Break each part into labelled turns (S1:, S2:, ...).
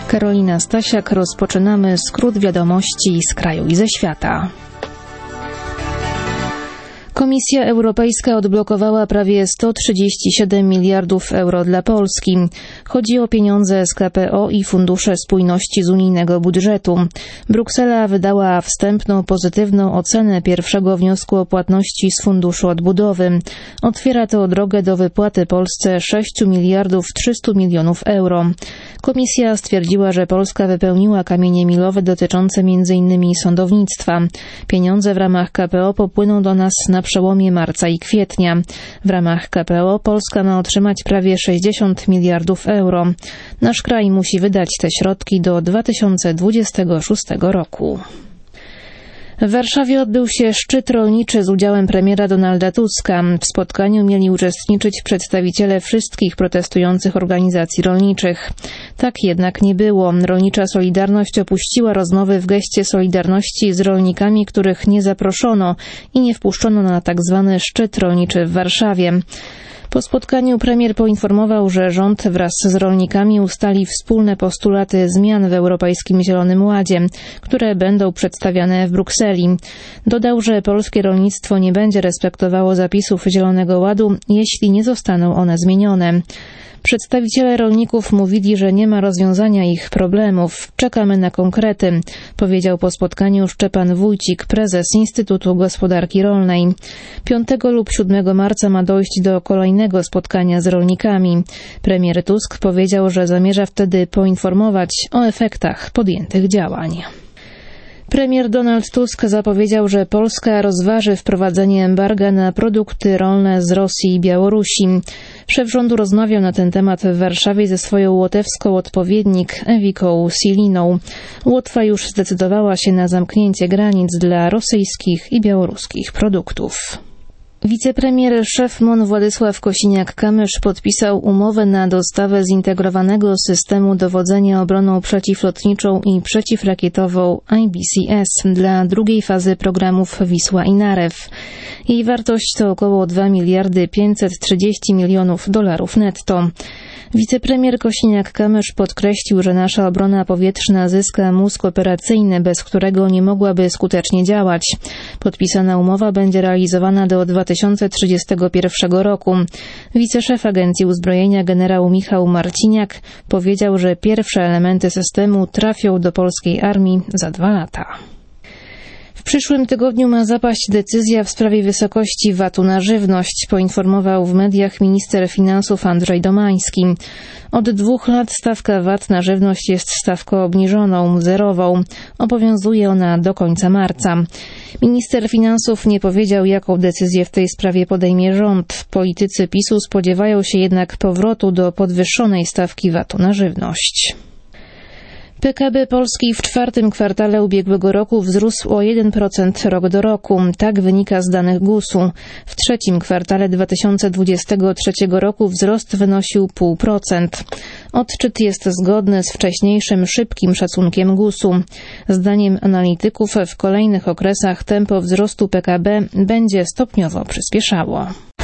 S1: Karolina Stasiak, rozpoczynamy skrót wiadomości z kraju i ze świata. Komisja Europejska odblokowała prawie 137 miliardów euro dla Polski. Chodzi o pieniądze z KPO i Fundusze Spójności z unijnego budżetu. Bruksela wydała wstępną pozytywną ocenę pierwszego wniosku o płatności z Funduszu Odbudowy. Otwiera to drogę do wypłaty Polsce 6 miliardów 300 milionów euro. Komisja stwierdziła, że Polska wypełniła kamienie milowe dotyczące m.in. sądownictwa. Pieniądze w ramach KPO popłyną do nas na przełomie marca i kwietnia. W ramach KPO Polska ma otrzymać prawie 60 miliardów euro. Nasz kraj musi wydać te środki do 2026 roku. W Warszawie odbył się szczyt rolniczy z udziałem premiera Donalda Tuska. W spotkaniu mieli uczestniczyć przedstawiciele wszystkich protestujących organizacji rolniczych. Tak jednak nie było. Rolnicza Solidarność opuściła rozmowy w geście solidarności z rolnikami, których nie zaproszono i nie wpuszczono na tzw. szczyt rolniczy w Warszawie. Po spotkaniu premier poinformował, że rząd wraz z rolnikami ustali wspólne postulaty zmian w Europejskim Zielonym Ładzie, które będą przedstawiane w Brukseli. Dodał, że polskie rolnictwo nie będzie respektowało zapisów Zielonego Ładu, jeśli nie zostaną one zmienione. Przedstawiciele rolników mówili, że nie ma rozwiązania ich problemów. Czekamy na konkrety, powiedział po spotkaniu Szczepan Wójcik, prezes Instytutu Gospodarki Rolnej. 5 lub 7 marca ma dojść do kolejnego spotkania z rolnikami. Premier Tusk powiedział, że zamierza wtedy poinformować o efektach podjętych działań. Premier Donald Tusk zapowiedział, że Polska rozważy wprowadzenie embarga na produkty rolne z Rosji i Białorusi. Szef rządu rozmawiał na ten temat w Warszawie ze swoją łotewską odpowiednik Ewiką Siliną. Łotwa już zdecydowała się na zamknięcie granic dla rosyjskich i białoruskich produktów. Wicepremier szef MON Władysław Kosiniak-Kamysz podpisał umowę na dostawę zintegrowanego systemu dowodzenia obroną przeciwlotniczą i przeciwrakietową IBCS dla drugiej fazy programów Wisła i Narew. Jej wartość to około 2 miliardy 530 milionów dolarów netto. Wicepremier Kosiniak-Kamysz podkreślił, że nasza obrona powietrzna zyska mózg operacyjny, bez którego nie mogłaby skutecznie działać. Podpisana umowa będzie realizowana do 2031 roku. Wiceszef Agencji Uzbrojenia generał Michał Marciniak powiedział, że pierwsze elementy systemu trafią do polskiej armii za 2 lata. W przyszłym tygodniu ma zapaść decyzja w sprawie wysokości VAT-u na żywność, poinformował w mediach minister finansów Andrzej Domański. Od 2 lat stawka VAT na żywność jest stawką obniżoną, zerową. Obowiązuje ona do końca marca. Minister finansów nie powiedział, jaką decyzję w tej sprawie podejmie rząd. Politycy PiS-u spodziewają się jednak powrotu do podwyższonej stawki VAT-u na żywność. PKB Polski w 4. kwartale ubiegłego roku wzrósł o 1% rok do roku. Tak wynika z danych GUS-u. W 3. kwartale 2023 roku wzrost wynosił 0,5%. Odczyt jest zgodny z wcześniejszym szybkim szacunkiem GUS-u. Zdaniem analityków w kolejnych okresach tempo wzrostu PKB będzie stopniowo przyspieszało.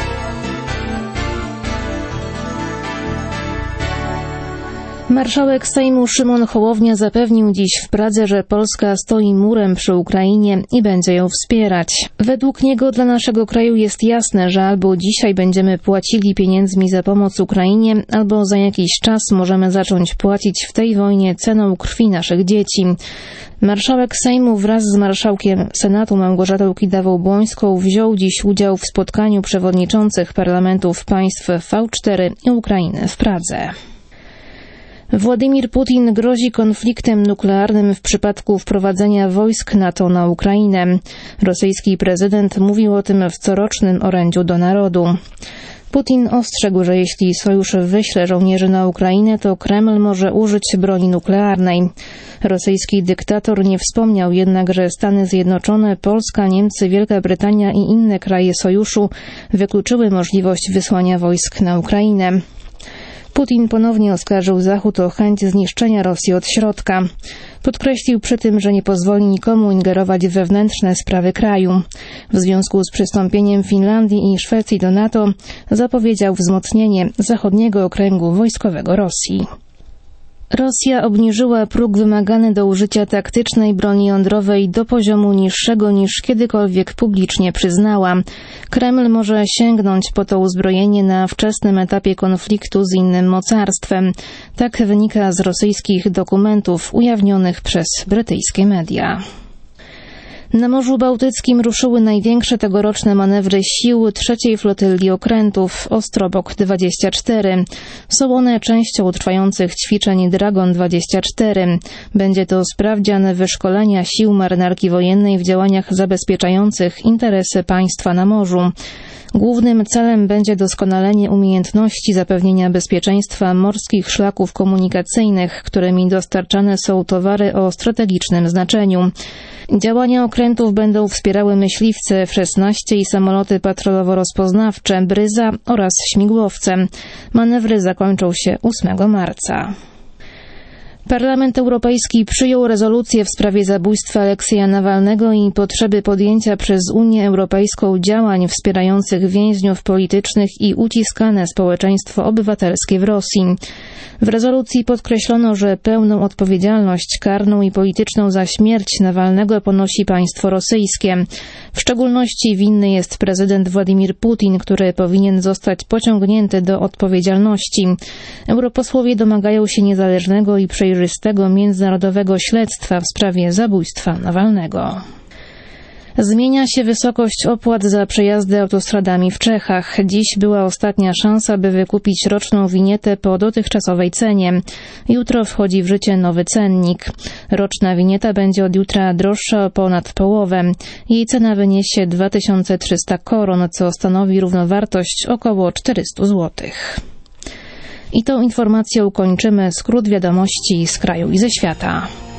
S1: Marszałek Sejmu Szymon Hołownia zapewnił dziś w Pradze, że Polska stoi murem przy Ukrainie i będzie ją wspierać. Według niego dla naszego kraju jest jasne, że albo dzisiaj będziemy płacili pieniędzmi za pomoc Ukrainie, albo za jakiś czas możemy zacząć płacić w tej wojnie ceną krwi naszych dzieci. Marszałek Sejmu wraz z marszałkiem Senatu Małgorzatą Kidawą-Błońską wziął dziś udział w spotkaniu przewodniczących parlamentów państw V4 i Ukrainy w Pradze. Władimir Putin grozi konfliktem nuklearnym w przypadku wprowadzenia wojsk NATO na Ukrainę. Rosyjski prezydent mówił o tym w corocznym orędziu do narodu. Putin ostrzegł, że jeśli sojusz wyśle żołnierzy na Ukrainę, to Kreml może użyć broni nuklearnej. Rosyjski dyktator nie wspomniał jednak, że Stany Zjednoczone, Polska, Niemcy, Wielka Brytania i inne kraje sojuszu wykluczyły możliwość wysłania wojsk na Ukrainę. Putin ponownie oskarżył Zachód o chęć zniszczenia Rosji od środka. Podkreślił przy tym, że nie pozwoli nikomu ingerować w wewnętrzne sprawy kraju. W związku z przystąpieniem Finlandii i Szwecji do NATO zapowiedział wzmocnienie zachodniego okręgu wojskowego Rosji. Rosja obniżyła próg wymagany do użycia taktycznej broni jądrowej do poziomu niższego niż kiedykolwiek publicznie przyznała. Kreml może sięgnąć po to uzbrojenie na wczesnym etapie konfliktu z innym mocarstwem. Tak wynika z rosyjskich dokumentów ujawnionych przez brytyjskie media. Na Morzu Bałtyckim ruszyły największe tegoroczne manewry sił trzeciej flotylli okrętów Ostrobok 24. Są one częścią trwających ćwiczeń Dragon 24. Będzie to sprawdzian wyszkolenia sił marynarki wojennej w działaniach zabezpieczających interesy państwa na morzu. Głównym celem będzie doskonalenie umiejętności zapewnienia bezpieczeństwa morskich szlaków komunikacyjnych, którymi dostarczane są towary o strategicznym znaczeniu. Działania okrętów będą wspierały myśliwce F-16 i samoloty patrolowo-rozpoznawcze Bryza oraz śmigłowce. Manewry zakończą się 8 marca. Parlament Europejski przyjął rezolucję w sprawie zabójstwa Aleksieja Nawalnego i potrzeby podjęcia przez Unię Europejską działań wspierających więźniów politycznych i uciskane społeczeństwo obywatelskie w Rosji. W rezolucji podkreślono, że pełną odpowiedzialność karną i polityczną za śmierć Nawalnego ponosi państwo rosyjskie. W szczególności winny jest prezydent Władimir Putin, który powinien zostać pociągnięty do odpowiedzialności. Europosłowie domagają się niezależnego i przejrzystego międzynarodowego śledztwa w sprawie zabójstwa Nawalnego. Zmienia się wysokość opłat za przejazdy autostradami w Czechach. Dziś była ostatnia szansa, by wykupić roczną winietę po dotychczasowej cenie. Jutro wchodzi w życie nowy cennik. Roczna winieta będzie od jutra droższa o ponad połowę. Jej cena wyniesie 2300 koron, co stanowi równowartość około 400 zł. I tą informacją kończymy skrót wiadomości z kraju i ze świata.